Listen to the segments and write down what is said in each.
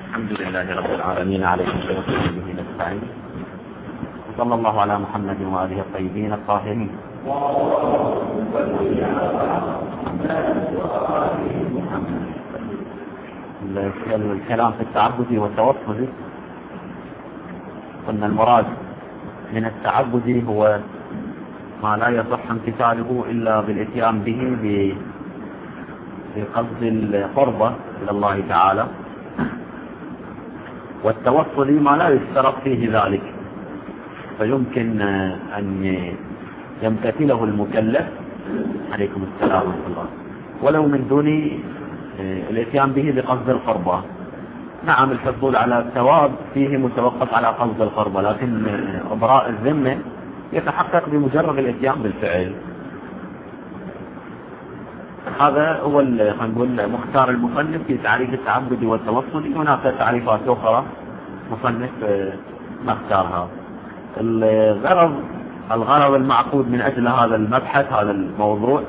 الحمد لله رب العالمين عليه الصلاة والسلام نستعين. صلى الله على محمد وآله الطيبين الطاهرين. الكلام في التعبد والتوسل، قلنا المراد من التعبد هو ما لا يصح امتثاله إلا بالاتيان به بقصد القربة إلى الله تعالى، والتوصل ما لا يشترط فيه ذلك، فيمكن أن يمتثله المكلف عليكم السلام ورحمة الله ولو من دون الاتيان به بقصد القربة. نعم، الحصول على الثواب فيه متوقف على قصد القربة، لكن إبراء الذمة يتحقق بمجرد الاتيان بالفعل. هذا هو نقول مختار المصنف في تعريف التعبد والتوصل. هناك تعريفات أخرى مصنف ما اختارها. الغرض المعقود من أجل هذا المبحث، هذا الموضوع،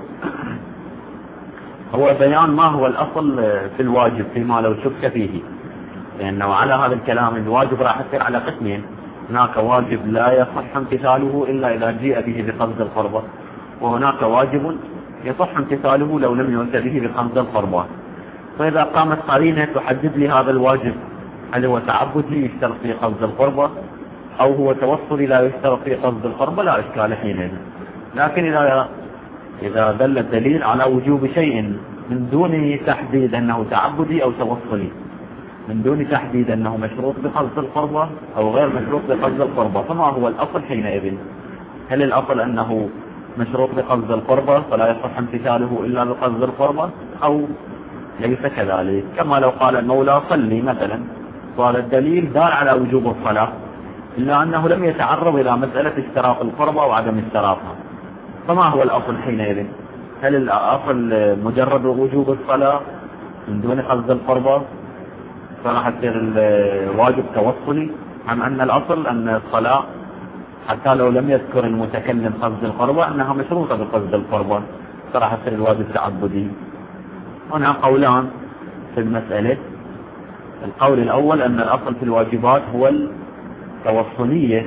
هو بيان ما هو الأصل في الواجب فيما لو شك فيه، لأنه على هذا الكلام الواجب راح يصير على قسمين. هناك واجب لا يصح امتثاله إلا إذا جيء به بقصد القربة، وهناك واجب يصح امتثاله لو لم يؤت به بقصد القربة. فإذا قامت قرينة تحدد لي هذا الواجب هل هو تعبدي يشترط في قصد القربة أو هو توصلي لا يشترط في قصد القربة، لا إشكال حينئذ. لكن إذا دل الدليل على وجوب شيء من دون تحديد أنه تعبدي أو توصلي، من دون تحديد أنه مشروط بقصد القربة أو غير مشروط بقصد القربة، فما هو الأصل حينئذ؟ هل الأصل أنه مشروط بقصد القربة فلا يصح امتثاله إلا بقصد القربة، أو ليس كذلك؟ كما لو قال المولى صلي مثلا، قال الدليل دال على وجوب الصلاة، إلا أنه لم يتعرض إلى مسألة اشتراط القربة وعدم اشتراطها، فما هو الأصل حينئذ؟ هل الأصل مجرد وجوب الصلاة من دون قصد القربة فراح يصير الواجب توصلي، أم أن الأصل أن الصلاة حتى لو لم يذكر المتكلم قصد القربة أنها مشروطة بقصد القربة فراح يصير الواجب تعبدي؟ هنا قولان في المسألة. القول الأول أن الأصل في الواجبات هو التوصلية،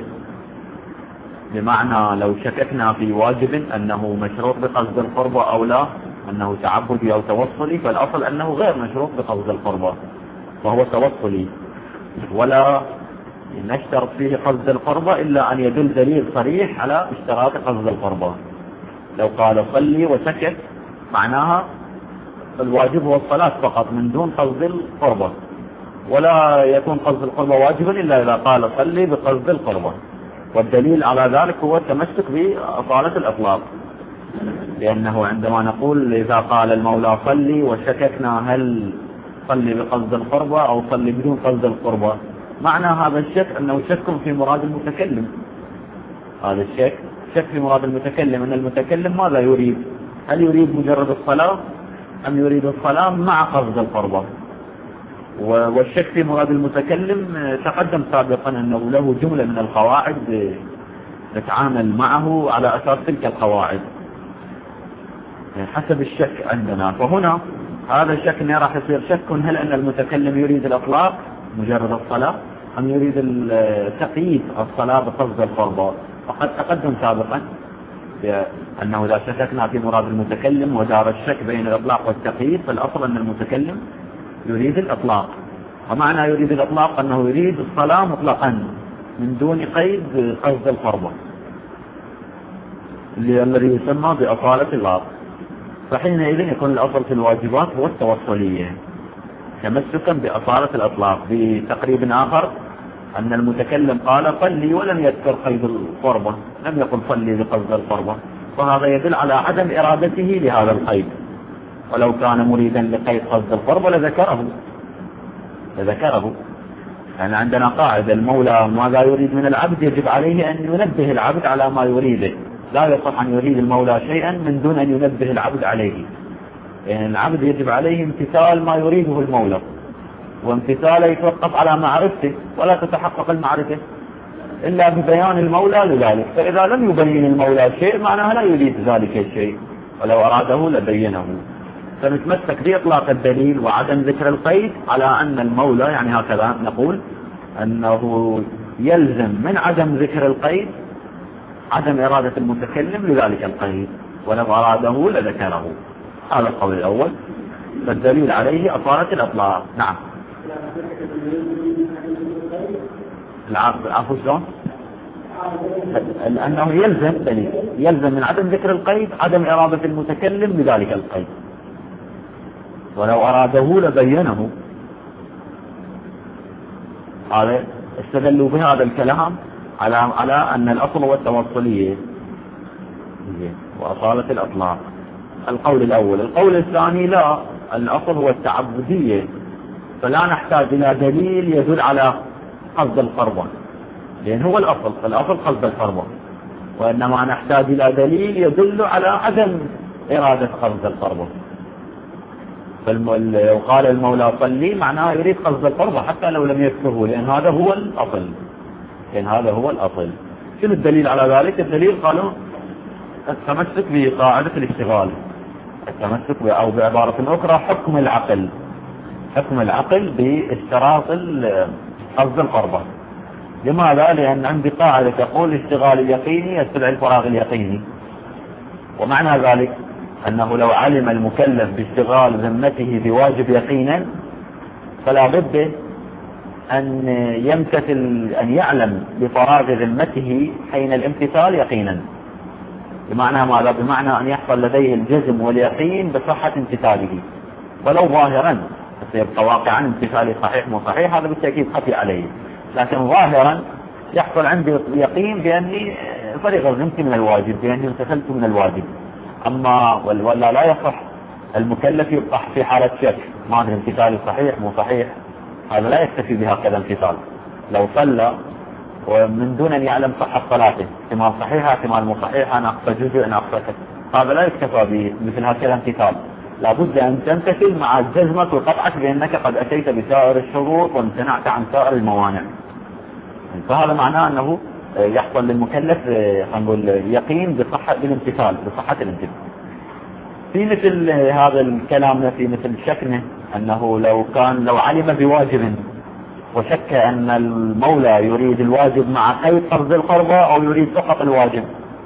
بمعنى لو شككنا في واجب أنه مشروط بقصد القربة أو لا، أنه تعبدي أو توصلي، فالأصل أنه غير مشروط بقصد القربة وهو توصلي، ولا نشترط فيه قصد القربة إلا أن يدل دليل صريح على اشتراط قصد القربة. لو قال صلي وسكت معناها الواجب هو الصلاة فقط من دون قصد القربة، ولا يكون قصد القربة واجبا إلا إذا قال صلي بقصد القربة، والدليل على ذلك هو التمسك بأصالة الإطلاق، لأنه عندما نقول إذا قال المولى صلي وشككنا هل صلي بقصد القربة أو صلي بدون قصد القربة، معنى هذا الشك أنه شك في مراد المتكلم. هذا الشك شك في مراد المتكلم، أن المتكلم ماذا يريد؟ هل يريد مجرد الصلاة أم يريد الصلاة مع قصد القربة؟ والشك في مراد المتكلم تقدم سابقا أنه له جملة من القواعد نتعامل معه على أساس تلك القواعد حسب الشك عندنا. فهنا هذا الشك راح يصير شك هل أن المتكلم يريد الإطلاق مجرد الصلاة أم يريد تقييد الصلاة بقصد القربة. وقد تقدم سابقا أنه إذا شككنا في مراد المتكلم ودار الشك بين الإطلاق والتقييد، فالأصل أن المتكلم يريد الإطلاق، ومعنى يريد الإطلاق أنه يريد الصلاة مطلقا من دون قيد قصد القربة الذي يسمى بأصالة الإطلاق. فحينئذ يكون الأصل في الواجبات هو التوصلية تمسكا بأصالة الإطلاق. بتقريب آخر أن المتكلم قال صلي ولم يذكر قيد القربة، لم يقل صلي بقصد القربة، فهذا يدل على عدم إرادته لهذا القيد، ولو كان مريدا لقيد قصد القربة لذكره. يعني عندنا قاعدة المولى ماذا يريد من العبد يجب عليه أن ينبه العبد على ما يريده، لا يصح أن يريد المولى شيئا من دون أن ينبه العبد عليه. يعني العبد يجب عليه امتثال ما يريده المولى، وامتثاله يتوقف على معرفته، ولا تتحقق المعرفة إلا ببيان المولى لذلك. فإذا لم يبين المولى شيء معناها لا يريد ذلك الشيء، ولو أراده لبينه. فنتمسك بإطلاق الدليل وعدم ذكر القيد على أن المولى، يعني هكذا نقول أنه يلزم من عدم ذكر القيد عدم إرادة المتكلم لذلك القيد، ولو أراده لذكره. هذا القول الأول، فالدليل عليه أصالة الأطلاق. نعم. العفو شلون؟ لأنه يلزم من عدم ذكر القيد عدم إرادة المتكلم لذلك القيد، ولو أراده لبينه. هذا استدلوا بهذا الكلام على أن الأصل هو التوصلية وأصالة الأطلاق. القول الأول. القول الثاني لا، الأصل هو التعبدية، فلا نحتاج إلى دليل يدل على قصد القربة، لأن هو الأصل قصد القربة، وإنما نحتاج إلى دليل يدل على عدم إرادة قصد القربة. لو قال المولى صلي معناه يريد قصد القربة حتى لو لم يذكره، لأن هذا هو الأصل. شنو الدليل على ذلك؟ الدليل قالوا التمسك بقاعدة الاشتغال، أو بعبارة أخرى حكم العقل باشتراط قصد القربة. لماذا؟ لأن عندي قاعدة تقول الاشتغال اليقيني يتبع الفراغ اليقيني، ومعنى ذلك أنه لو علم المكلف باشتغال ذمته بواجب يقينا فلا بد أن يمتثل، أن يعلم بفراغ ذمته حين الامتثال يقينا. بمعنى ماذا؟ بمعنى أن يحصل لديه الجزم واليقين بصحة امتثاله، ولو ظاهرا سيبقى واقعا امتثالي صحيح مو صحيح، هذا بالتأكيد خفي عليه، لكن ظاهرا يحصل عندي يقين بأني فرغ ذمتي من الواجب، بأني امتثلت من الواجب. أما ولا لا يصح المكلف يبقى في حالة شك، ما أدري امتثالي صحيح مو صحيح، هذا لا يكتفي بهكذا امتثال. لو صلى ومن دون أن يعلم صحة صلاته، احتمال صحيحة احتمال مو صحيحة، ناقصة جزء ناقصة، هذا لا يكتفى بمثل هكذا امتثال، لابد أن تمتثل مع جزمك وقطعك بأنك قد أتيت بسائر الشروط وامتنعت عن سائر الموانع. فهذا معناه أنه يحصل للمكلف نقول يقين بصحة الامتثال. في مثل هذا الكلام، في مثل شكله أنه لو علم بواجب وشك أن المولى يريد الواجب مع قيد قصد القربة أو يريد فقط الواجب،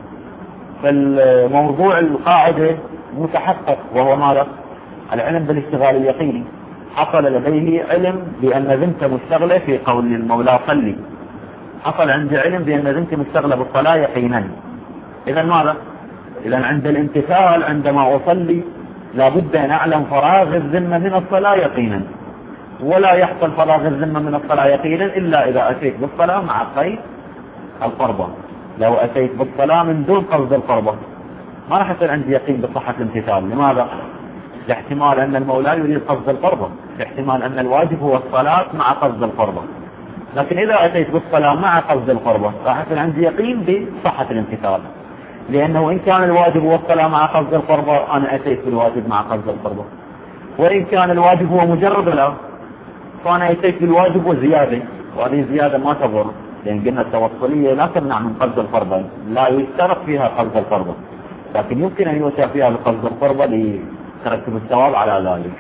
فالموضوع القاعدة متحقق، وهو ماذا؟ العلم بالاشتغال اليقيني. حصل لديه علم بأن ذمته مشتغلة في قول المولى صلي، حصل عندي علم بأن ذمتي مشتغلة بالصلاة يقينا. إذا ماذا؟ إذا عند الامتثال عندما أصلي لابد أن أعلم فراغ الذمة من الصلاة يقينا، ولا يحصل فراغ الذمة من الصلاة يقينا إلا إذا أتيت بالصلاة مع قيد القربة. لو أتيت بالصلاة من دون قصد القربة ما راح يصير عندي يقين بصحة الامتثال. لماذا؟ لاحتمال أن المولى يريد قصد القربة، لاحتمال أن الواجب هو الصلاة مع قصد القربة. لكن إذا أتيت بالصلاة مع قصد القربة راح يصير عندي يقين بصحة الامتثال، لأنه إن كان الواجب هو الصلاة مع قصد القربة أنا أتيت بالواجب مع قصد القربة، وإن كان الواجب هو مجرد لا فأنا أتيت بالواجب وزيادة، وهذه زيادة ما تضر، لأن قلنا التوصلية لا تمنع من قصد القربة، لا يشترط فيها قصد القربة، لكن يمكن أن يوسع فيها بقصد القربة لترتب الثواب على ذلك.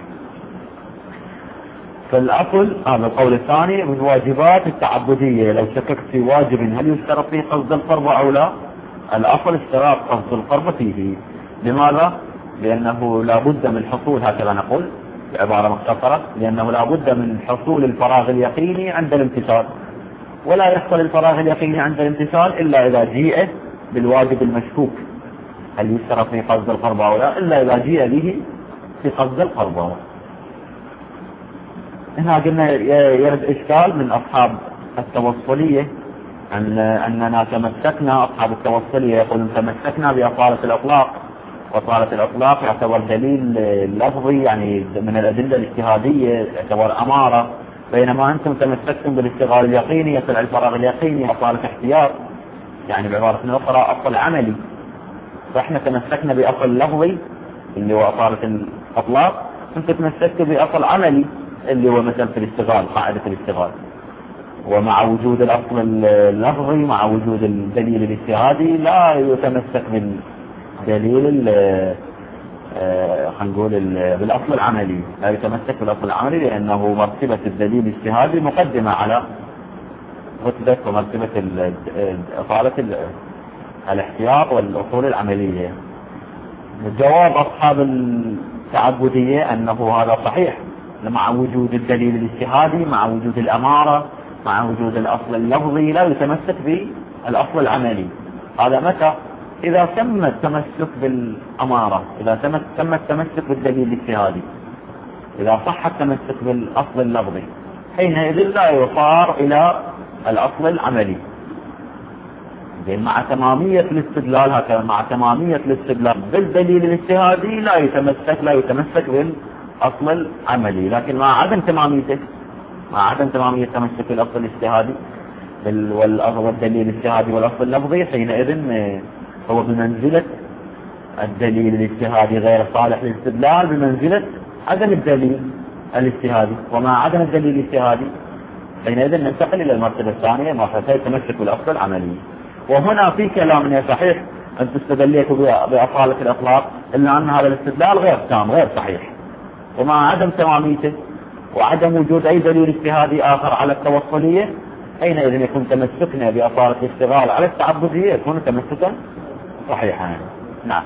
فالأصل هذا القول الثاني من واجبات التعبدية، لو شككت في واجب هل يشترط فيه قصد القربة أو لا، الأصل اشتراط قصد القربة فيه. لماذا؟ لأنه لا بد من حصول، هكذا نقول بعبارة مختصرة، لأنه لا بد من حصول الفراغ اليقيني عند الامتثال، ولا يحصل الفراغ اليقيني عند الامتثال إلا إذا جيء بالواجب المشكوك هل يشترط في قصد القربة أو لا، إلا إذا جيء به في قصد القربة. هنا قلنا يرد إشكال من أصحاب التوصلية أننا تمسكنا، أصحاب التوصلية يقولون تمسكنا بأصالة الأطلاق، وأصالة الأطلاق يعتبر دليل لفظي، يعني من الأدلة الاجتهادية يعتبر أمارة، بينما أنتم تمسكتم بالاشتغال اليقيني يصل الفراغ اليقيني أصالة احتياط، يعني بعبارة أخرى أصل عملي. فإحنا تمسكنا بأصل لفظي اللي هو أصالة الأطلاق، أنت تمسكت بأصل عملي اللي هو مثلا في الاشتغال، قاعدة الاشتغال. ومع وجود الأصل اللفظي مع وجود الدليل الاجتهادي لا يتمسك بالدليل خلينا نقول بالأصل العملي، لا يتمسك بالأصل العملي لأنه مرتبة الدليل الاجتهادي مقدمة على رتبة ومرتبة إطالة الاحتياط والأصول العملية. جواب أصحاب التعبدية أنه هذا صحيح مع وجود الدليل الاجتهادي، مع وجود الأمارة، مع وجود الأصل اللفظي، لا يتمسك بالأصل العملي. هذا متى؟ إذا تم التمسك بالأمارة، إذا تم التمسك بالدليل الاجتهادي، إذا صح التمسك بالأصل اللفظي، حينئذ لا يصار إلى الأصل العملي. مع تمامية الاستدلال هكذا، مع تمامية الاستدلال بالدليل الاجتهادي لا يتمسك بالأصل العملي. لكن مع عدم تمامية التمسك بالأصل الاجتهادي والدليل الاجتهادي والأصل اللفظي، حينئذ هو بمنزلة الدليل الاجتهادي غير صالح للاستدلال، بمنزلة عدم الدليل الاجتهادي. ومع عدم الدليل الاجتهادي حينئذ ننتقل إلى المرتبة الثانية، مرتبة التمسك بالأصل العملي. وهنا في كلام صحيح أنت استدليت بأصالة الإطلاق، إلا أن هذا الاستدلال غير تام غير صحيح، ومع عدم تماميته وعدم وجود أي دليل اجتهادي آخر على التوصلية، حينئذ يكون تمسكنا بأصالة الاشتغال على التعبدية يكون تمسكا صحيحا. نعم.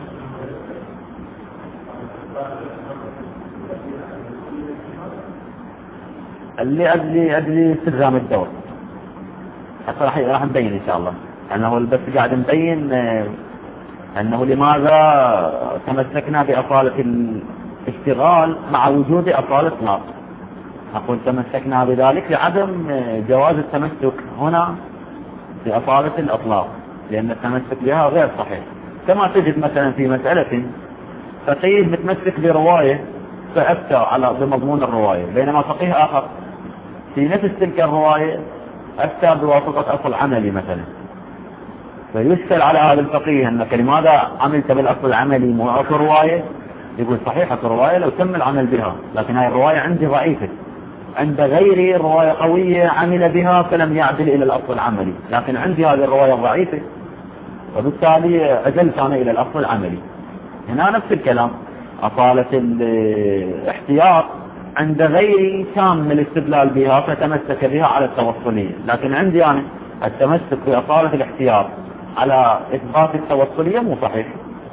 اللي أدري استلزام الدور راح نبين إن شاء الله، أنه بس قاعد نبين أنه لماذا تمسكنا بأصالة الاشتغال مع وجود أصالة الإطلاق. أقول تمسكنا بذلك لعدم جواز التمسك هنا بأصالة الإطلاق، لأن التمسك بها غير صحيح. كما تجد مثلا في مسألة فقيه متمسك برواية فأفتى على بمضمون الرواية، بينما فقيه آخر في نفس تلك الرواية أفتى بواسطة أصل عملي مثلا، فيسأل على هذا الفقيه أنك لماذا عملت بالأصل العملي مو أصل رواية؟ يقول صحيحة الرواية لو تم العمل بها، لكن هذه الرواية عندي ضعيفة، عند غيري الرواية قوية عمل بها فلم يعدل إلى الأصل العملي، لكن عندي هذه الرواية ضعيفة وبالتالي أجلت أنا إلى الأصل العملي. هنا نفس الكلام، أصالة الاحتياط عند غيري تام الاستدلال بها فتمسك بها على التوصلية، لكن عندي أنا التمسك بأصالة الاحتياط على إثبات التوصلية مو صحيح،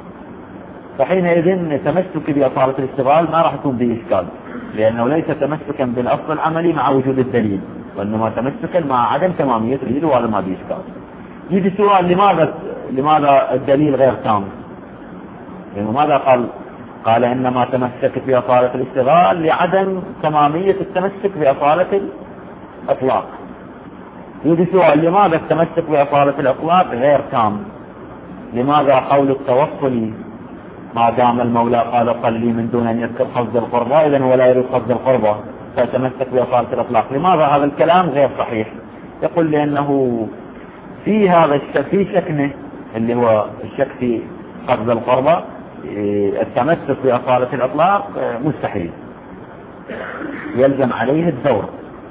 فحينئذ تمسك بأصالة الاشتغال ما راح يكون به إشكال، لأنه ليس تمسكا بالأصل العملي مع وجود الدليل، وإنما تمسكا مع عدم تمامية الدليل، وهذا ما به إشكال. يجي سؤال لماذا الدليل غير تام؟ يعني ماذا قال إنما تمسك بأصالة الاشتغال لعدم تمامية التمسك بأصالة الإطلاق. يجي سؤال لماذا التمسك بأصالة الإطلاق غير تام؟ لماذا قول التوصلي ما دام المولى قال صلي من دون أن يذكر قصد القربى إذن ولا يريد قصد القربى فتمسك بأصالة الإطلاق؟ لماذا هذا الكلام غير صحيح؟ يقول لأنه في هذا في شكنه اللي هو الشك في قصد القربى التمسك بأصالة الإطلاق مستحيل، يلزم عليه الدور.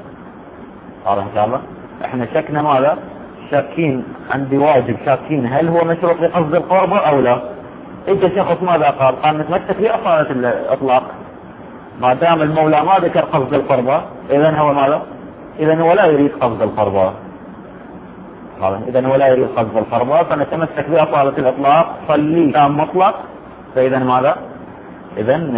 هذا إن شاء الله احنا شكنا ماذا؟ شاكين عندي واجب، شاكين هل هو مشروط لقصد القربى أو لا. إنت شخص ماذا قال نتمسك بأصالة الإطلاق، ما دام المولى ما ذكر قصد القربى إذن هو ماذا؟ إذن هو لا يريد قصد القربى، إذن هو لا يريد قصد القربى، فنتمسك بأصالة الإطلاق صلي تام مطلق، فإذا ماذا؟ إذن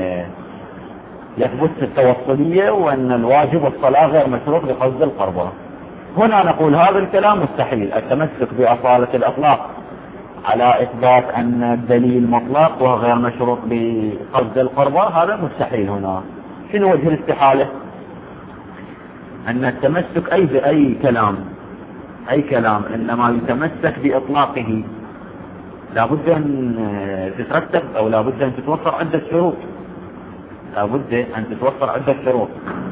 يثبت التوصلية وأن الواجب والصلاة غير مشروط لقصد القربى. هنا نقول هذا الكلام مستحيل، التمسك بأصالة الإطلاق على إثبات أن الدليل مطلق وهو غير مشروط بقصد القربى، هذا مستحيل. هنا شنو وجه الاستحالة؟ أن التمسك أي كلام إنما يتمسك بإطلاقه لابد أن تترتب أو لابد أن تتوفر عدة شروط، شروط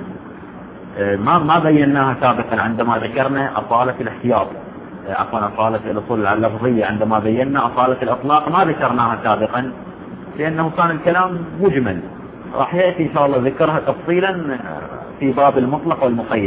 ما بيناها سابقا عندما ذكرنا أصالة الاحتياط، أصالة الأصول اللفظية. عندما بينا أصالة الإطلاق ما ذكرناها سابقا لأنه كان الكلام مجمل، راح يأتي إن شاء الله ذكرها تفصيلا في باب المطلق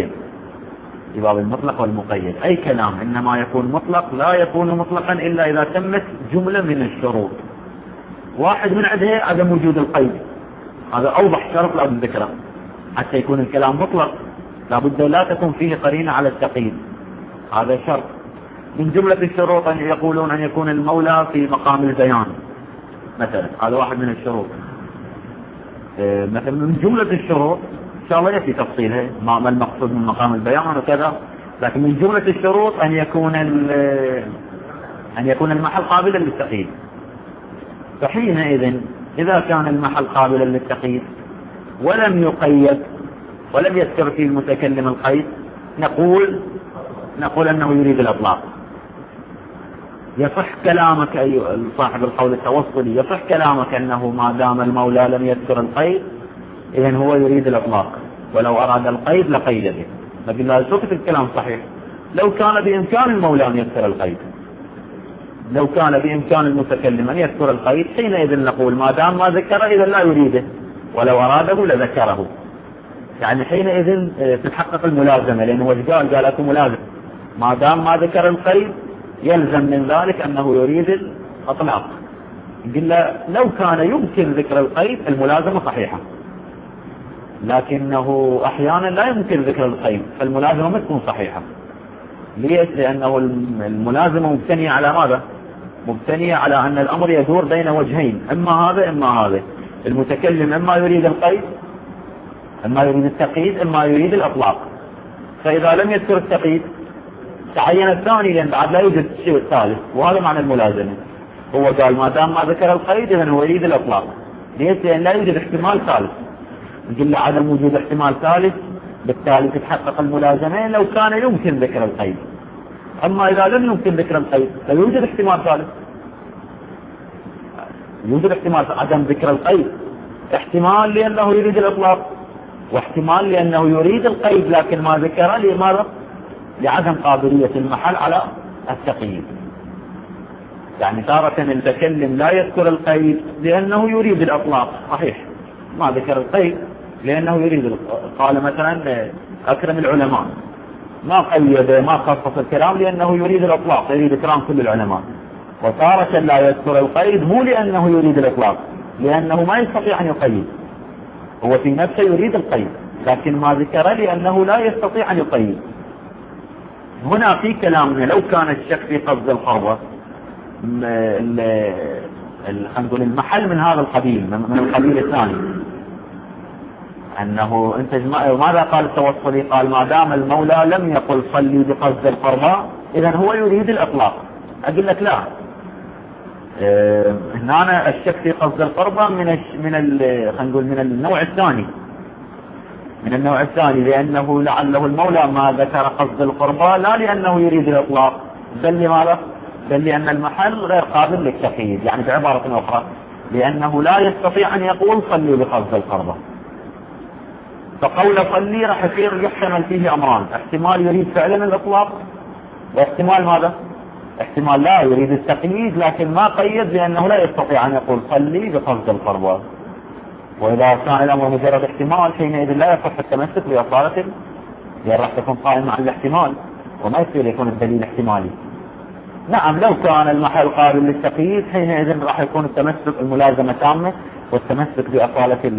والمقيد. أي كلام إنما يكون مطلق لا يكون مطلقا إلا إذا تمت جملة من الشروط، واحد من عندها عدم وجود القيد، هذا أوضح شرط لابد ذكره حتى يكون الكلام مطلق، لابد لا تكون فيه قرينة على التقييد، هذا شرط. من جملة الشروط أن يقولون أن يكون المولى في مقام البيان مثلا، هذا واحد من الشروط. مثلا من جملة الشروط إن شاء الله يأتي تفصيلها ما المقصود من مقام البيان وكذا، لكن من جملة الشروط أن يكون المحل قابلا للتقييد. فحينئذ إذا كان المحل قابلا للتقييد ولم يقيد ولم يذكر فيه المتكلم القيد، نقول أنه يريد الإطلاق. يصح كلامك أيها صاحب القول التوصلي، يصح كلامك أنه ما دام المولى لم يذكر القيد إذن هو يريد الإطلاق، ولو أراد القيد لقيد به. لكن لا شك الكلام صحيح لو كان بإمكان المولى أن يذكر القيد، لو كان بإمكان المتكلم أن يذكر القيد حينئذ نقول ما دام ما ذكره إذا لا يريده، ولو أراده لذكره. يعني حينئذ تتحقق الملازمة، لأنه قال لكم ملازم ما دام ما ذكر القيد يلزم من ذلك أنه يريد الإطلاق. قلنا لو كان يمكن ذكر القيد الملازمة صحيحة، لكنه أحيانا لا يمكن ذكر القيد فالملازمة ما تكون صحيحة. ليش؟ لأنه الملازمة مبتنية على ماذا؟ مبتنية على أن الأمر يدور بين وجهين، إما هذا إما هذا. المتكلم إما يريد القيد إما يريد التقييد إما يريد الإطلاق. فإذا لم يذكر التقييد تعين الثاني، لأن بعد لا يوجد شيء ثالث، وهذا معنى الملازمة. هو قال ما دام ما ذكر القيد إذن هو يريد الإطلاق. ليش؟ لأن لا يوجد احتمال ثالث. قلنا عدم وجود احتمال ثالث بالتالي تتحقق الملازمة لو كان يمكن ذكر القيد. أما إذا لم يمكن ذكر القيد فيوجد احتمال ثالث، يوجد احتمال عدم ذكر القيد، احتمال لأنه يريد الإطلاق، واحتمال لأنه يريد القيد لكن ما ذكره لماذا؟ لعدم قابلية المحل على التقييد. يعني تارة المتكلم لا يذكر القيد لأنه يريد الإطلاق، صحيح ما ذكر القيد لأنه يريد. قال مثلا أكرم العلماء، ما قيد ما خصص الكلام لأنه يريد الإطلاق، يريد إكرام كل العلماء. وتارة لا يذكر القيد مو لأنه يريد الإطلاق، لأنه ما يستطيع أن يقيد، هو في نفسه يريد القيد لكن ما ذكر لأنه لا يستطيع أن يقيد. هنا في كلامنا لو كان الشك في قصد القربة نقول المحل من هذا القبيل، من القبيل الثاني، أنه أنت ماذا قال التوصلي؟ قال ما دام المولى لم يقل صلي بقصد القربة إذن هو يريد الإطلاق. أقول لك لا، هنا الشك في قصد القربة من النوع الثاني، من النوع الثاني، لأنه لعله المولى ما ذكر قصد القربة لا لأنه يريد الإطلاق بل لماذا؟ بل لأن المحل غير قابل للتقييد. يعني بعبارة أخرى لأنه لا يستطيع أن يقول صلي بقصد القربة. فقول صلي راح يصير يحتمل فيه أمران، احتمال يريد فعلا الإطلاق، واحتمال ماذا؟ احتمال لا يريد التقييد لكن ما قيد لأنه لا يستطيع أن يقول صلي بقصد القربة. وإذا كان الأمر مجرد احتمال حينئذ لا يصح التمسك بأصالة، لأن راح تكون قائمة على الاحتمال وما يصير يكون الدليل احتمالي. نعم لو كان المحل قابل للتقييد حينئذ راح يكون التمسك الملازمة تامة والتمسك بأصالة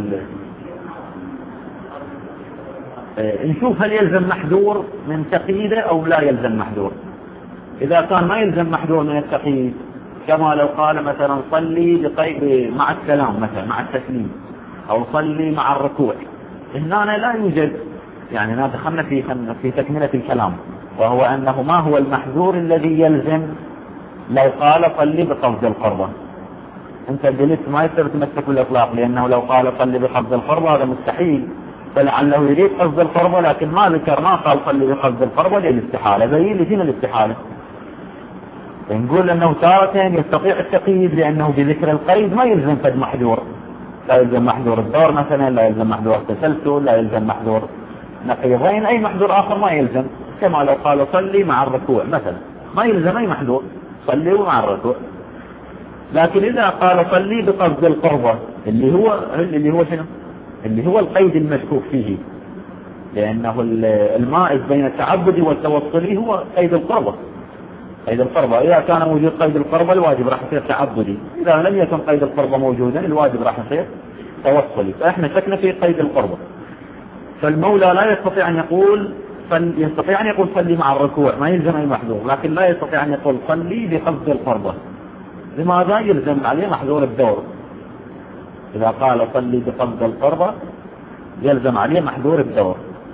نشوف هل يلزم محذور من تقييده أو لا يلزم محذور. إذا كان ما يلزم محذور من التقييد كما لو قال مثلا صلي مع السلام مثلا مع التسليم، أو صلي مع الركوع، هنا لا يوجد، يعني دخلنا في تكملة الكلام، وهو أنه ما هو المحذور الذي يلزم لو قال صلي بقصد القربة. أنت قلت ما يصير تمسك بالإطلاق، لأنه لو قال صلي بقصد القربة هذا مستحيل، فلعله يريد قصد القربة لكن ما ذكر، ما قال صلي بقصد القربة للاستحالة، زي اللي فينا الاستحالة. نقول أنه تارة يستطيع التقييد لأنه بذكر القيد ما يلزم فد محذور، لا يلزم محذور الدور مثلا، لا يلزم محذور التسلسل، لا يلزم محذور نقيضين، أي محذور آخر ما يلزم. كما لو قال صلي مع الركوع مثلا ما يلزم أي محذور، صلي مع الركوع. لكن إذا قال صلي بقصد القربة اللي هو شنو؟ اللي هو القيد المشكوك فيه، لأنه المائز بين التعبد والتوصلي هو قيد القربة، قيد القربة. إذا كان موجود قيد القربة الواجب راح يصير تعبدي، إذا لم يكن قيد القربة موجودا الواجب راح يصير توصلي. فإحنا شكنا في قيد القربة. فالمولى لا يستطيع أن يقول يستطيع أن يقول صلي مع الركوع، ما يلزم أي محذور، لكن لا يستطيع أن يقول صلي بقصد القربة. لماذا؟ يلزم عليه محذور الدور. إذا قال صلي بقصد القربة يلزم عليه محذور الدور.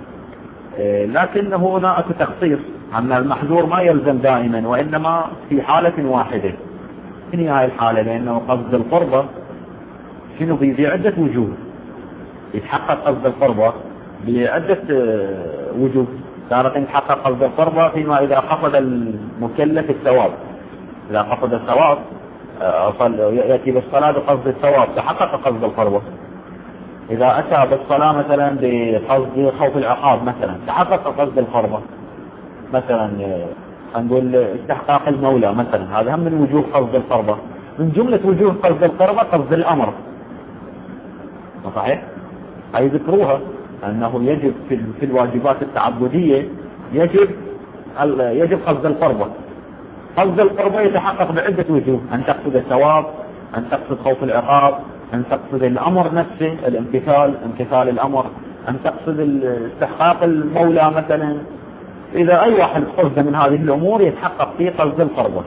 لكنه هناك تخصيص أن المحذور ما يلزم دائما، وإنما في حالة واحدة. شنو هاي الحالة؟ لأنه قصد القربة شنو بعدة وجوه، يتحقق قصد القربة بعدة وجوه. تارة يتحقق قصد القربة فيما إذا قصد المكلف الثواب، إذا قصد الثواب يأتي بالصلاة بقصد الثواب تحقق قصد القربة. إذا أتى بالصلاة مثلا بقصد خوف العقاب مثلا تحقق قصد القربة. مثلا نقول استحقاق المولى مثلا، هذا هم من وجوه قصد القربة. من جملة وجوه قصد القربة قصد الأمر، صحيح؟ هاي ذكروها أنه يجب في الواجبات التعبدية يجب قصد القربة. قصد القربة يتحقق بعدة وجوه، أن تقصد الثواب، أن تقصد خوف العقاب، أن تقصد الأمر نفسه امتثال الأمر، أن تقصد استحقاق المولى مثلا. إذا أي واحد قصد من هذه الأمور يتحقق فيه قصد القربة.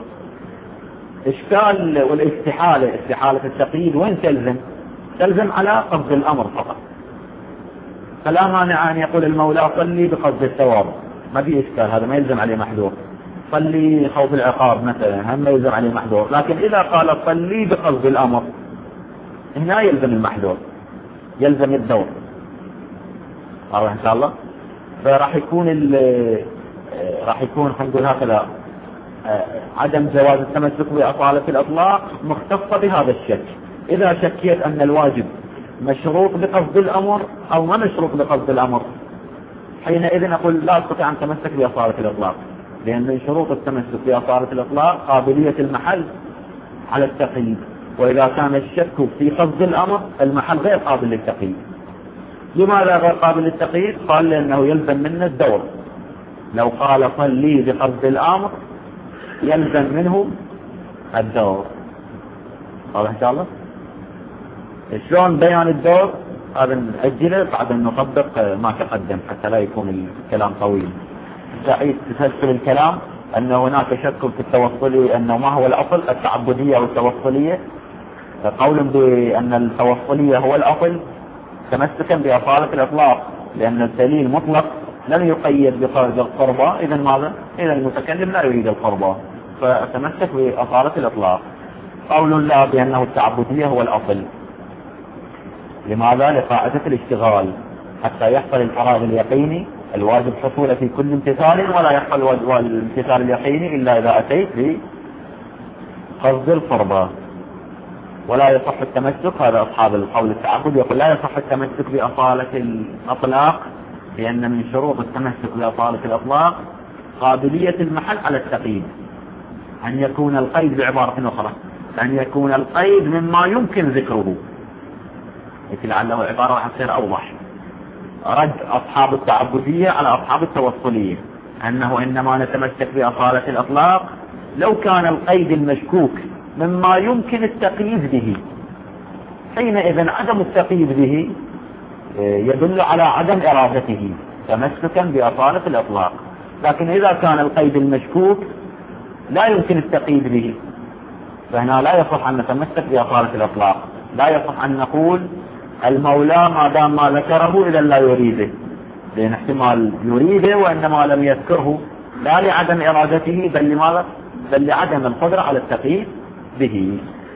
إشكال والاستحالة، استحالة التقييد وين تلزم على قصد الأمر فقط. فلا مانع أن يقول المولى صلي بقصد الثواب، ما في إشكال، هذا ما يلزم عليه محذور. صلي خوف العقاب مثلا هم ما يلزم عليه محذور. لكن إذا قال صلي بقصد الأمر هنا يلزم المحذور، يلزم الدور. واضح إن شاء الله؟ فراح يكون نقول هكذا عدم جواز التمسك بأصالة الإطلاق مختصة بهذا الشك. إذا شكيت أن الواجب مشروط بقصد الأمر أو ما مشروط بقصد الأمر، حينئذ أقول لا أستطيع أن أتمسك بأصالة الإطلاق، لأن من شروط التمسك بأصالة الإطلاق قابلية المحل على التقييد. وإذا كان الشك في قصد الأمر المحل غير قابل للتقييد. لماذا غير قابل للتقييد؟ قال لأنه يلزم منه الدور. لو قال صلي بقصد الأمر يلزم منه الدور. واضح إن شاء الله؟ شلون بيان الدور؟ هذا نأجله بعد أن نطبق ما تقدم حتى لا يكون الكلام طويل. سعيد تسلسل الكلام أن هناك شك في التوصلي، أنه ما هو الأصل التعبدية أو التوصلية. قول بأن التوصلية هو الأصل تمسكا بأصالة الإطلاق، لأن الدليل مطلق لم يقيد بقصد القربة. إذا ماذا؟ إذا المتكلم لا يريد القربة فتمسك بأصالة الإطلاق. قول لا بأنه التعبدية هو الأصل. لماذا؟ لقاعدة الاشتغال حتى يحصل الفراغ اليقيني الواجب حصوله في كل امتثال، ولا يحصل الامتثال اليقيني إلا إذا أتيت بقصد القربة. ولا يصح التمسك، هذا أصحاب القول التعبد يقول لا يصح التمسك بأصالة الإطلاق، لأن من شروط التمسك بأصالة الإطلاق قابلية المحل على التقييد. أن يكون القيد بعبارة أخرى أن يكون القيد مما يمكن ذكره. لعله عبارة راح تصير أوضح. رد أصحاب التعبدية على أصحاب التوصلية أنه إنما نتمسك بأصالة الإطلاق لو كان القيد المشكوك مما يمكن التقييد به، حينئذ عدم التقييد به يدل على عدم إرادته تمسكا بأصالة الإطلاق. لكن إذا كان القيد المشكوك لا يمكن التقييد به فهنا لا يصح أن نتمسك بأصالة الإطلاق. لا يصح أن نقول المولى ما دام ما ذكره إذا لا يريده، لأن احتمال يريده وإنما لم يذكره لا لعدم إرادته بل لماذا؟ بل لعدم القدرة على التقييد به.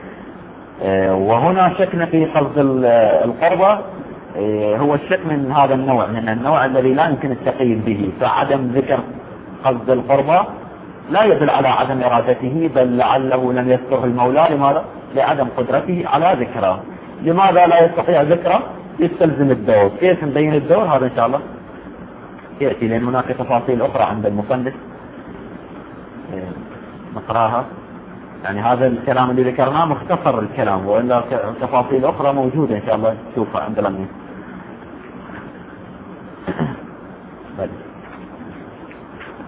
وهنا شكنا في قصد القربة هو الشك من هذا النوع، من النوع الذي لا يمكن التقييد به. فعدم ذكر قصد القربة لا يدل على عدم إرادته بل لعله لم يذكره المولى. لماذا؟ لعدم قدرته على ذكره. لماذا لا يستطيع ذكره؟ يستلزم الدور. كيف نبين الدور؟ هذا إن شاء الله يأتي، لأن هناك تفاصيل أخرى عند المصنف نقراها. يعني هذا الكلام اللي ذكرناه مختصر الكلام، وإلا تفاصيل أخرى موجودة إن شاء الله تشوفها عند الأمين.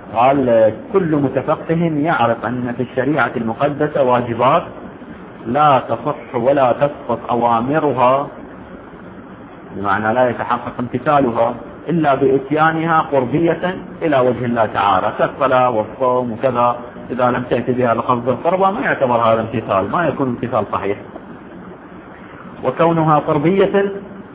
قال كل متفقه يعرف أن في الشريعة المقدسة واجبات لا تصح ولا تسقط أوامرها، بمعنى لا يتحقق امتثالها إلا بإتيانها قربية إلى وجه الله تعالى، كالصلاة والصوم وكذا. إذا لم تأتي بها لقصد القربة ما يعتبر هذا امتثال، ما يكون امتثال صحيح. وكونها قربية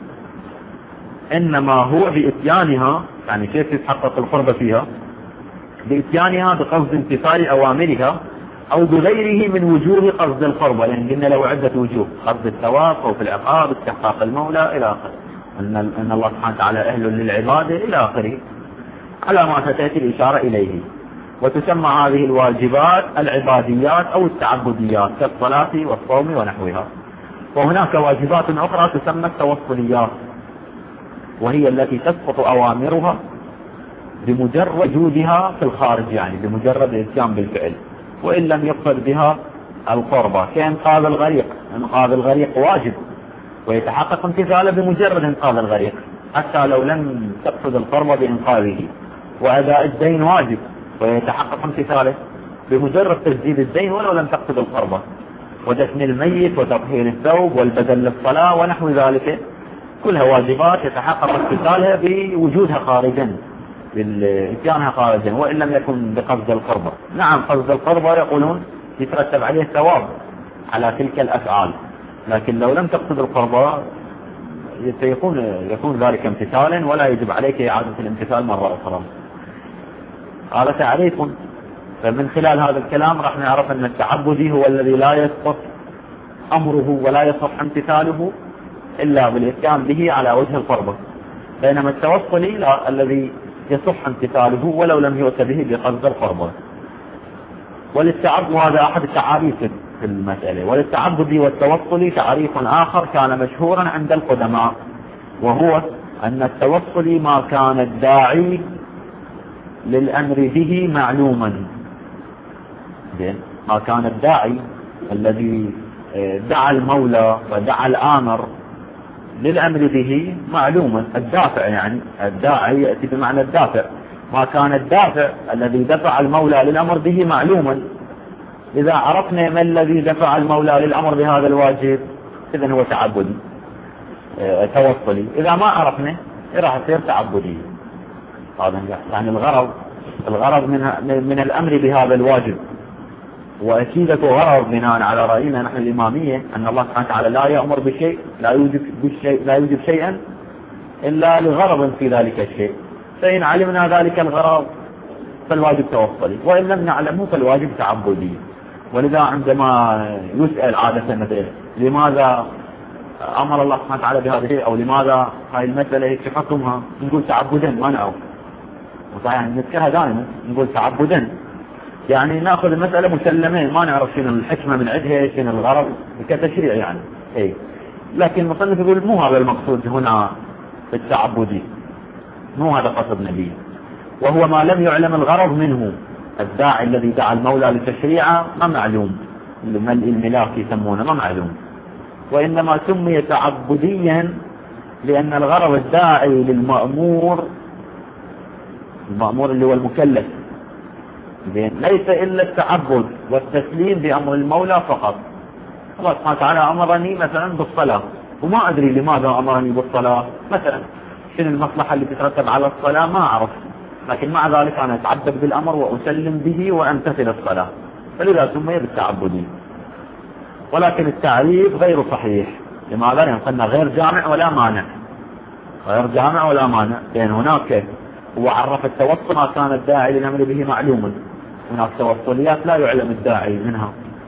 إنما هو بإتيانها، يعني كيف يتحقق القربة فيها؟ بإتيانها بقصد امتثال أوامرها أو بغيره من وجوه قصد القربة، لأن قلنا له عدة وجوه: قصد الثواب أو في العقاب، استحقاق المولى إلى آخره، أن الله سبحانه وتعالى أهل للعبادة إلى آخره، على ما ستأتي الإشارة إليه. وتسمى هذه الواجبات العباديات أو التعبديات كالصلاة والصوم ونحوها. وهناك واجبات أخرى تسمى التوصليات، وهي التي تسقط أوامرها بمجرد وجودها في الخارج، يعني بمجرد الاتيان بالفعل، وإن لم يقصد بها القربة، كإنقاذ الغريق. إنقاذ الغريق واجب ويتحقق امتثاله بمجرد إنقاذ الغريق حتى لو لم تقصد القربة بإنقاذه. وأداء الدين واجب ويتحقق امتثاله بمجرد تسديد الدين ولو لم تقصد القربة. ودفن الميت وتطهير الثوب والبدل للصلاة ونحو ذلك، كلها واجبات يتحقق امتثالها بوجودها خارجا، بإتيانها خارجا، وإن لم يكن بقصد القربة. نعم، قصد القربة يقولون يترتب عليه ثواب على تلك الأفعال، لكن لو لم تقصد القربة يكون ذلك امتثالا ولا يجب عليك إعادة الامتثال مرة أخرى. هذا تعريف. فمن خلال هذا الكلام راح نعرف أن التعبدي هو الذي لا يسقط أمره ولا يصح امتثاله إلا بالإتيان به على وجه القربة، بينما التوصلي لا، الذي يصح امتثاله ولو لم يؤت به بقصد القربة. وللتعبد، وهذا أحد التعاريف في المسألة، وللتعبد والتوصل تعريف آخر كان مشهورا عند القدماء، وهو أن التوصل ما كان الداعي للأمر به معلوما. ما كان الداعي الذي دعا المولى ودعا الآمر للأمر به معلوما، الدافع، يعني الداعي يأتي بمعنى الدافع. ما كان الدافع الذي دفع المولى للأمر به معلوما، إذا عرفنا ما الذي دفع المولى للأمر بهذا الواجب إذن هو تعبدي توصلي. إذا ما عرفنا راح يصير تعبدي. هذا يعني الغرض من الأمر بهذا الواجب، وأكيدة غرض بناء على رأينا نحن الإمامية أن الله سبحانه وتعالى لا يأمر بشيء، لا يوجب شيئا إلا لغرض في ذلك الشيء، فإن علمنا ذلك الغرض فالواجب توصلي، وإن لم نعلمه فالواجب تعبدي. ولذا عندما يسأل عادة مثلا لماذا أمر الله سبحانه وتعالى بهذا الشيء، أو لماذا هاي المسألة هيك حكمها، نقول تعبدا، ما نعرف، يعني نذكرها دائما نقول تعبدا، يعني نأخذ المسألة مسلمين ما نعرف شنو الحكمة من عندها، شنو الغرض كتشريع يعني. لكن المصنف يقول مو هذا المقصود هنا في التعبدي، مو هذا قصد نبي، وهو ما لم يعلم الغرض منه. الداعي الذي دعا المولى للتشريع ما معلوم، الملاك يسمونه ما معلوم، وإنما سمي تعبديا لأن الغرض الداعي للمأمور، المأمور اللي هو المكلف، ليس إلا التعبد والتسليم بأمر المولى فقط. الله سبحانه وتعالى أمرني مثلا بالصلاة وما أدري لماذا أمرني بالصلاة، مثلا شنو المصلحة اللي تترتب على الصلاة ما أعرف، لكن مع ذلك أنا أتعبد بالأمر وأسلم به وأمتثل الصلاة، فلذا سمي بالتعبدي. ولكن التعريف غير صحيح. لماذا؟ لأن قلنا غير جامع ولا مانع، غير جامع ولا مانع، لأن هناك هو عرف التوصل ما كان الداعي للأمر به معلوما، هناك توصليات لا يعلم الداعي منها،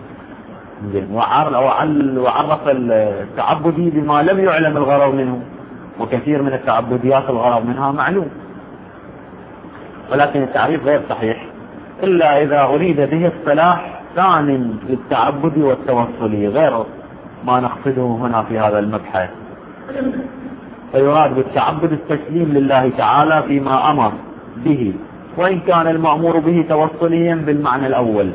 وعرف التعبدي بما لم يعلم الغرض منه، وكثير من التعبديات الغرض منها معلوم. ولكن التعريف غير صحيح إلا إذا أريد به الصلاح ثان للتعبد والتوصلي غير ما نقصده هنا في هذا المبحث. فيراد بالتعبد التسليم لله تعالى فيما أمر به، وإن كان المأمور به توصليا بالمعنى الأول،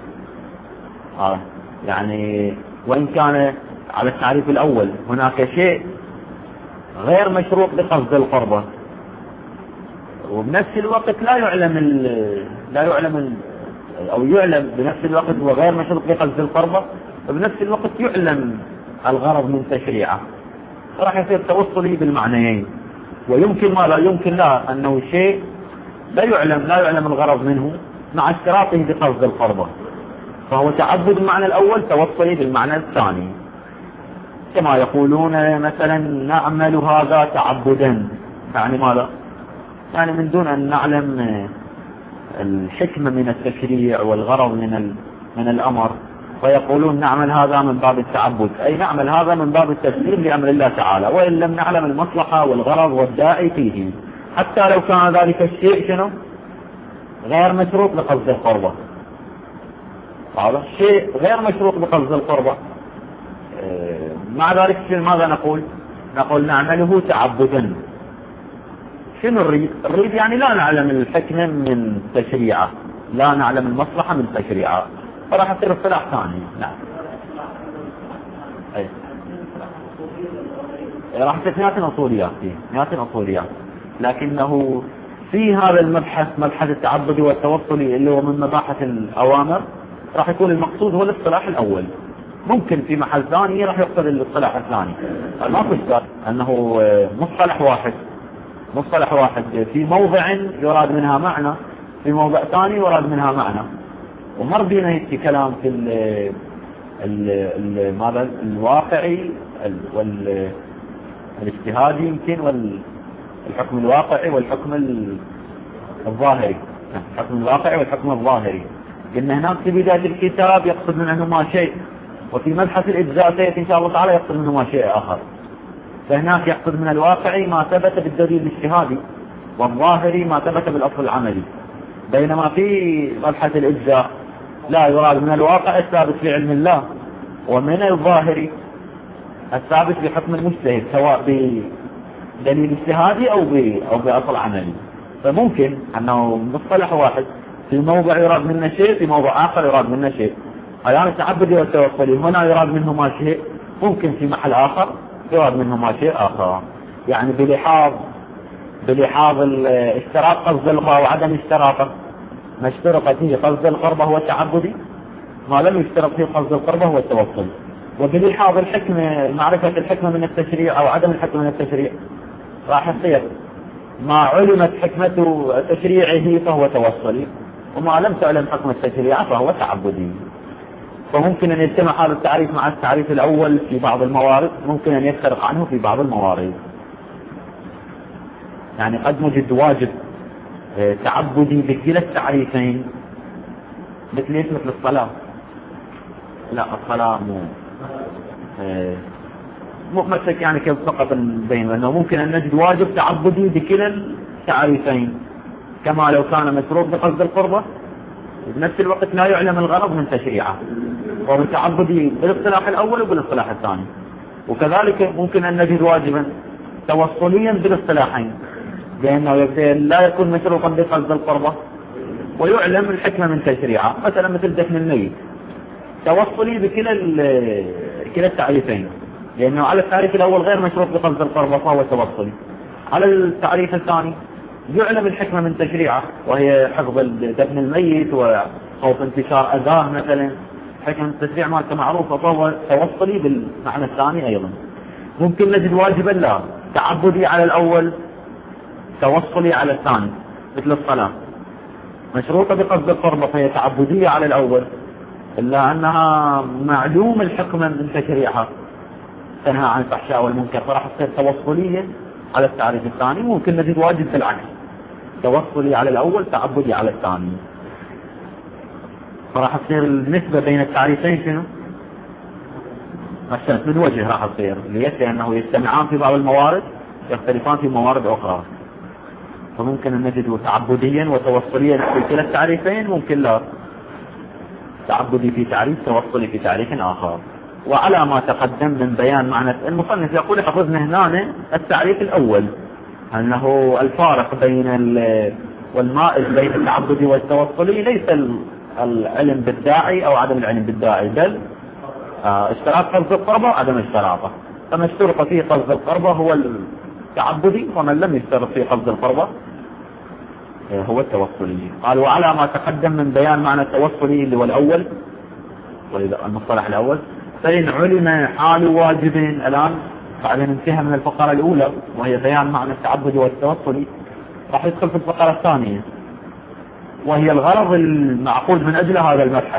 يعني وإن كان على التعريف الأول هناك شيء غير مشروط بقصد القربة، وبنفس الوقت لا يعلم أو يعلم بنفس الوقت وغير مشروط بقصد القربة، وبنفس الوقت يعلم الغرض من تشريعه، راح يصير توصلي بالمعنيين. ويمكن ما لا يمكن لا أنه شيء لا يعلم الغرض منه مع اشتراطه بقصد القربة، فهو تعبد بالمعنى الأول، توصلي بالمعنى الثاني. كما يقولون مثلا نعمل هذا تعبدا، يعني ماذا؟ يعني من دون أن نعلم الحكمة من التشريع والغرض من الأمر، فيقولون نعمل هذا من باب التعبد، أي نعمل هذا من باب التسليم لأمر الله تعالى، وإن لم نعلم المصلحة والغرض والداعي فيه، حتى لو كان ذلك الشيء شنو؟ غير مشروط بقصد القربة. هذا الشيء غير مشروط بقصد القربة، مع ذلك ماذا نقول نعمله تعبدا. شنو الريد يعني لا نعلم الحكمة من تشريعه، لا نعلم المصلحة من تشريعه، فراح يصير اصطلاح ثاني. نعم، أي راح يصير نهاية أصوليات، لكنه في هذا المبحث، مبحث التعبد والتوصلي اللي هو من مباحث الأوامر، راح يكون المقصود هو الاصطلاح الأول. ممكن في محل ثاني راح يقصد الاصطلاح الثاني، ما في اشكال أنه مصطلح واحد في موضع يراد منها معنى، في موضع ثاني يراد منها معنى. ومر بينا هيك كلام في ماذا الواقعي والاجتهادي يمكن، والحكم الواقعي والحكم الظاهري. الحكم الواقعي والحكم الظاهري قلنا هناك في بداية الكتاب يقصد منهما شيء، وفي مبحث الإجزاء سيأتي إن شاء الله تعالى يقصد منهما شيء آخر. فهناك يقصد من الواقعي ما ثبت بالدليل الاجتهادي، والظاهري ما ثبت بالأصل العملي. بينما في مبحث الإجزاء لا يراد من الواقع الثابت في علم الله، ومن الظاهري الثابت بحكم المجتهد، سواء بدليل اجتهادي أو بأصل عملي. فممكن أنه مصطلح واحد في موضع يراد منه شيء، في موضع آخر يراد منه شيء. أيام التعبدي والتوصلي هنا يراد منهما شيء، ممكن في محل آخر يراد منهما شيء آخر. يعني بلحاظ اشتراط قصد القربة وعدم اشتراطه. ما اشترط فيه قصد القربة هو التعبدي، ما لم يشترط فيه قصد القربة هو التوصل. وبلحاظ الحكمة، معرفة الحكمة من التشريع أو عدم الحكمة من التشريع، راح يصير ما علمت حكمة تشريعه فهو توصلي، وما لم تعلم حكمة تشريعه فهو تعبدي. فممكن أن يجتمع هذا التعريف مع التعريف الأول في بعض الموارد، ممكن أن يفترق عنه في بعض الموارد. يعني قد نجد واجب تعبدي بكلا التعريفين، مثل الصلاة. لا، الصلاة مو مسك يعني كيف فقط بين أنه ممكن أن نجد واجب تعبدي بكلا التعريفين، كما لو كان مشروط بقصد القربة، بنفس الوقت لا يعلم الغرض من تشريعه، وهو تعبدي بالاصطلاح الأول وبالاصطلاح الثاني. وكذلك ممكن أن نجد واجبا توصليا بالاصطلاحين، لأنه لا يكون مشروطا بقصد القربة ويعلم الحكمة من تشريعه، مثل دفن الميت، توصلي بكلا التعريفين، لأنه على التعريف الأول غير مشروط بقصد القربة فهو توصلي. على التعريف الثاني يعلم الحكمة من تشريعه، وهي حفظ دفن الميت وخوف انتشار أذاه مثلا. حكمة التشريع مالته معروفة، فهو توصلي بالمعنى الثاني أيضا. ممكن نجد واجبا لا تعبدي على الأول، توصلي على الثاني، مثل الصلاة مشروطة بقصد القربة فهي تعبدية على الأول، إلا أنها معلوم الحكمة من تشريعها، تنهى عن الفحشاء والمنكر، فراح تصير توصلية على التعريف الثاني. ممكن نجد واجب بالعكس، توصلي على الأول، تعبدي على الثاني. فراح تصير النسبة بين التعريفين شنو؟ الشمس من وجه راح تصير، لأنه يجتمعان في بعض الموارد، يختلفان في موارد أخرى. فممكن أن نجد تعبديا وتوصليا في كلا التعريفين، ممكن لا تعبدي في تعريف، توصلي في تعريف آخر. وعلى ما تقدم من بيان معنى المصنف يقول حفظنا هنا التعريف الأول، أنه الفارق بين والمائز بين التعبدي والتوصلي ليس العلم بالداعي أو عدم العلم بالداعي، بل اشتراط قصد القربة وعدم اشتراطه. فما اشترط فيه قصد القربة هو التعبدي، ومن لم يشترط فيه قصد القربة هو التوصلي. قال وعلى ما تقدم من بيان معنى التوصلي اللي هو الأول والمصطلح الأول، فإن علم حال واجب الآن بعد أن انتهى من الفقرة الأولى وهي بيان معنى التعبد والتوصلي، راح يدخل في الفقرة الثانية وهي الغرض المعقود من أجل هذا المبحث.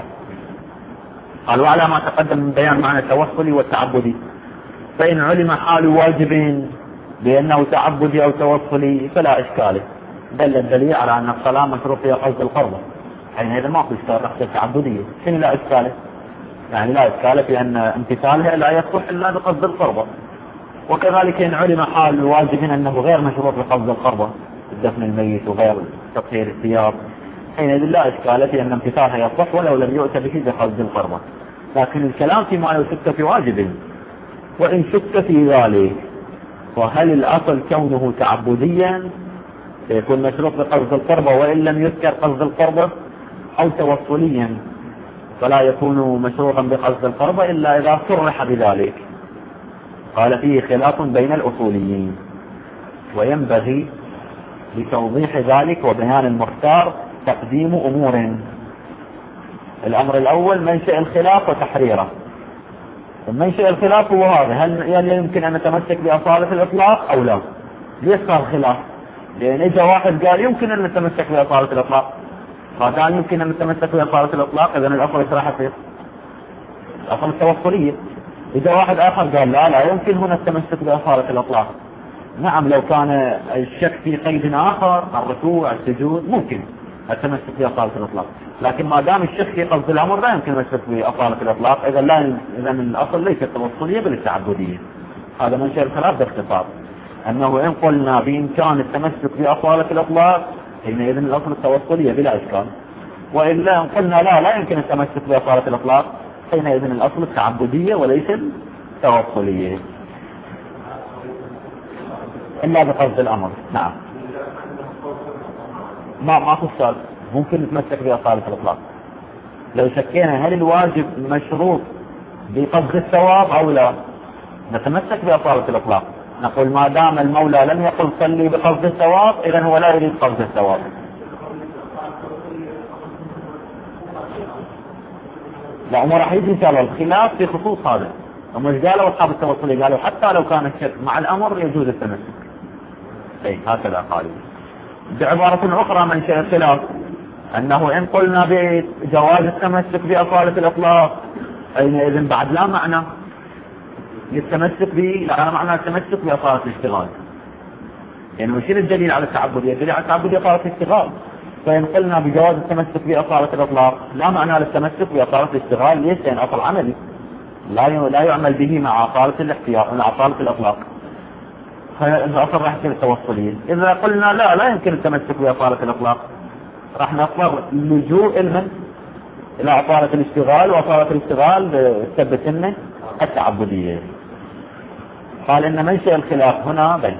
قال وعلى ما تقدم من بيان معنى التوصلي والتعبدي، فإن علم حال واجب بأنه تعبدي أو توصلي فلا إشكال. دل الدليل على أن الصلاة مشروع فيها قصد القربة، حينئذ ما في إشكال رخصة تعبدية. شنو لا إشكال؟ يعني لا إشكال في أن امتثالها لا يصح إلا بقصد القربة. وكذلك إن علم حال واجب أنه غير مشروع بقصد القربة، دفن الميت وغير تطهير الثياب، حينئذ لا إشكال في أن امتثالها يصح ولو لم يؤت به بقصد القربة. لكن الكلام فيما لو شك في واجب، وإن شك في ذلك وهل الأصل كونه تعبديا يكون مشروط بقصد القربة وإن لم يذكر قصد القربة، أو توصليا فلا يكون مشروطا بقصد القربة إلا إذا صرح بذلك. قال فيه خلاف بين الأصوليين، وينبغي لتوضيح ذلك وبيان المختار تقديم أمور. الأمر الأول منشأ الخلاف وتحريره. منشأ الخلاف هو هذا، هل يمكن أن نتمسك بأصالة الإطلاق أو لا؟ ليش صار خلاف؟ لأن إجا واحد قال يمكن أن نتمسك بأصالة الإطلاق، قال يمكن أن نتمسك بأصالة الإطلاق، إذن الأصل إيش راح يصير؟ الأصل التوصلية. إذا واحد آخر قال لا يمكن هنا التمسك بأصالة الإطلاق. نعم لو كان الشك في قيد آخر، الركوع السجود، ممكن التمسك بأصالة الإطلاق، لكن ما دام الشك في قصد الأمر لا يمكن التمسك بأصالة الإطلاق. إذن الأصل ليس التوصلية بل التعبدية. هذا منشأ الخلاف باختصار، أنه إن قلنا بإمكان التمسك بأصالة الإطلاق حينئذ الأصل التوصلية بلا إشكال، وإلا إن قلنا لا يمكن التمسك بأصالة الإطلاق حينئذ الأصل التعبدية وليس التوصلية إلا بقصد الأمر. نعم ما في السؤال، ممكن نتمسك بأصالة الإطلاق. لو شكينا هل الواجب مشروط بقصد الثواب أو لا، نتمسك بأصالة الإطلاق، نقول ما دام المولى لم يقل صلي بقصد الثواب إذن هو لا يريد قصد الثواب. لا هم راح يجي إن شاء الله الخلاف في خصوص هذا. هم ايش قالوا أصحاب التوصلي؟ قالوا حتى لو كان الشك مع الأمر يجوز التمسك. أي هكذا قالوا. بعبارة أخرى منشأ الخلاف أنه إن قلنا بجواز التمسك بأصالة الإطلاق حينئذ بعد لا معنى التمسك لا معنى التمسك بأصالة الاشتغال. يعني وشين الدليل على التعبدية؟ الدليل على التعبدية أصالة الاشتغال. فإن قلنا بجواز التمسك بأصالة الإطلاق لا معنى للتمسك بأصالة الاشتغال. ليش؟ لأن أصل عملي لا يعمل به مع أصالة الاحتياط مع أصالة الإطلاق، فالأصل راح يصير التوصلية. إذا قلنا لا يمكن التمسك بأصالة الإطلاق راح نضطر اللجوء إلى أصالة الاشتغال، وأصالة الاشتغال تثبت لنا التعبدية. قال إن منشأ الخلاف هنا بين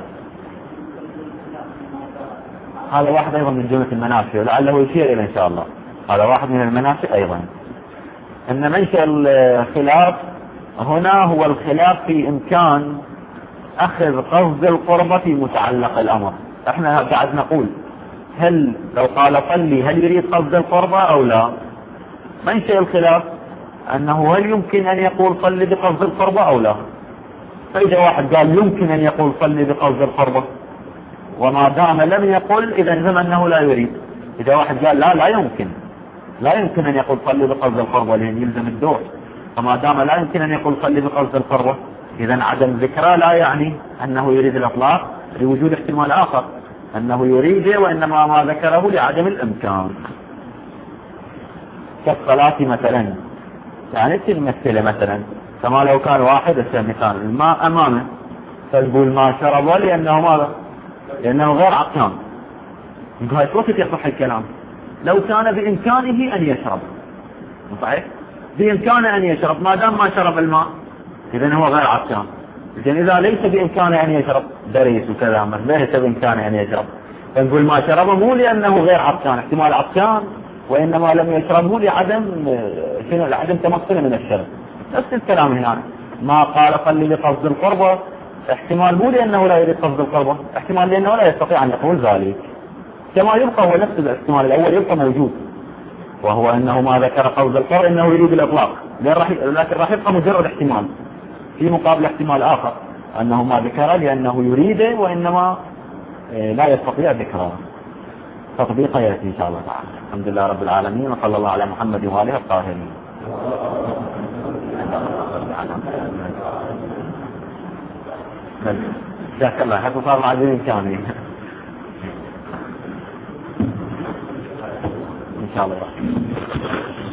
هذا واحد أيضا من جملة المنافع لعله يشير إلى إن شاء الله، هذا واحد من المنافع أيضا، أن منشأ الخلاف هنا هو الخلاف في إمكان أخذ قصد القربة في متعلق الأمر. احنا قاعد نقول هل لو قال صلي هل يريد قصد القربة أو لا؟ منشأ الخلاف أنه هل يمكن أن يقول صلي بقصد القربة أو لا؟ فإذا واحد قال يمكن أن يقول صلي بقصد القربة، وما دام لم يقل إذا يلزم أنه لا يريد. إذا واحد قال لا يمكن أن يقول صلي بقصد القربة لأن يلزم الدور، فما دام لا يمكن أن يقول صلي بقصد القربة إذا عدم ذكره لا يعني أنه يريد الإطلاق، لوجود احتمال آخر أنه يريده وإنما ما ذكره لعدم الإمكان. كالصلاة مثلا، يعني تمثل مثلا كما لو كان واحد مثال الماء أمامه فيقول ما شرب لأنه غير عطشان، يقول هاي وقت يصح الكلام. لو كان بإمكانه أن يشرب، صحيح بإمكانه أن يشرب، ما دام ما شرب الماء إذن هو غير عطشان. إذا ليس بإمكانه أن يشرب دريس وكذا ليس بإمكانه أن يشرب، فنقول ما شربه مو لأنه غير عطشان احتمال عطشان، وإنما لم يشربه لعدم تمكنه من الشرب. نفس الكلام هنا، ما قال صلي لقصد القربة احتمال مو لأنه لا يريد قصد القربة، احتمال لأنه لا يستطيع أن يقول ذلك. كما يبقى هو نفس الاحتمال الأول يبقى موجود، وهو أنه ما ذكر قول القرء إنه يريد الإطلاق، لكن راح يبقى مجرد احتمال في مقابل احتمال آخر أنه ما ذكر لأنه يريد وإنما لا يستطيع ذكره. تطبيقه يأتي إن شاء الله تعالى. الحمد لله رب العالمين، وصلى الله على محمد وآله الطاهرين. جزاك الله، حتى صار معذرين كاملين إن شاء الله.